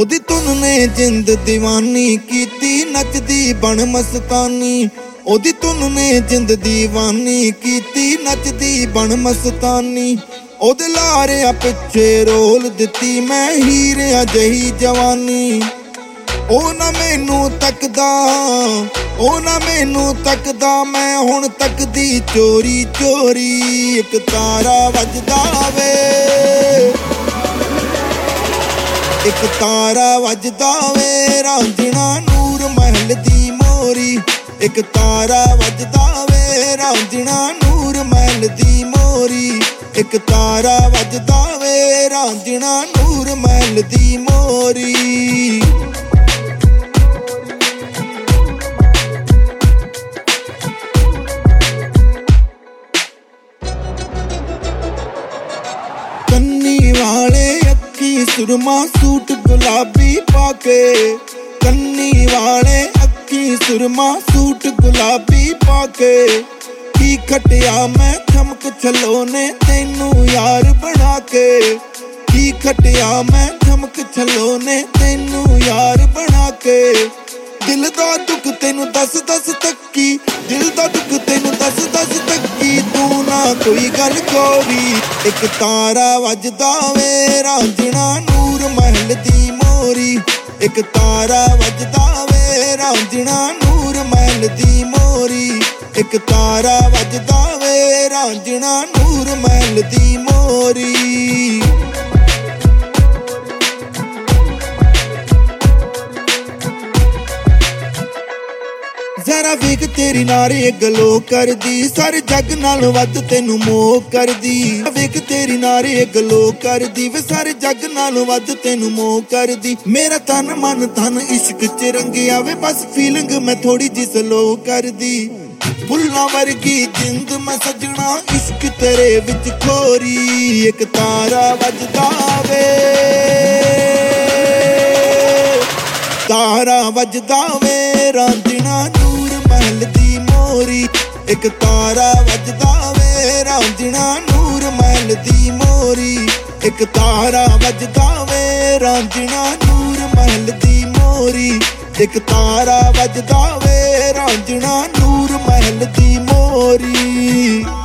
ओदी धुन ने जिंद दीवानी कीती नचदी बन मस्तानी। ओदी धुन ने जिंद दीवानी कीती नचदी बन मस्तानी। ओदे लारियां पिछे रोल दिती मैं हीरियां जही जवानी। ओ ना मैनू तकदा, ओ ना मैनू तकदा, मैं हुण तकदी चोरी चोरी। एक तारा वजदा वे, एक तारा वजदा वे रांझणा नूर महल दी मोरी। एक तारा वजदा वे रांझणा नूर महल दी मोरी। एक तारा वजदा वे रांझणा नूर महल दी मोरी। कन्नी वाले अक्की सुरमा सूट गुलाबी पाके। कन्नी वाले अक्की सुरमा सूट गुलाबी पाके। की खटिया मैं चमक छलोने तेनू यार बना के। की खटिया मैं चमक छलोने तेनू यार बना के। दिल दा दुख तेनू दस दस तक्की, दिल दा दुख तेनू दस दस तक्की, तू ना कोई गल कोरी। एक तारा वजदा वे रांझणा नूर महल दी मोरी। एक तारा वजदा वे रांझणा नूर महल दी मोरी। एक तारा वजदा वे रांझणा नूर महल दी मोरी। जरा वेख तेरी नारे गलो कर दी, सारे जग नालों वध तेनू मोह कर दी। वेख तेरी नारे गलो कर दी, वे सारे जग नालों वध तेनू मोह कर दी। मेरा तन मन धन इश्क च रंगिया वे, बस फीलिंग मैं थोड़ी जी स्लो कर दी। फुल्लां वर्गी जिंद मैं सजना इश्क तेरे विच खोरी। एक तारा वजदा वे, तारा वजदा वे रांझणा नूर महल दी मोरी। एक तारा वजदा वे रांझणा नूर महल दी मोरी। एक तारा वजदा वे रांझणा नूर महल दी मोरी। एक तारा वजदा वे रांझणा नूर महल दी मोरी।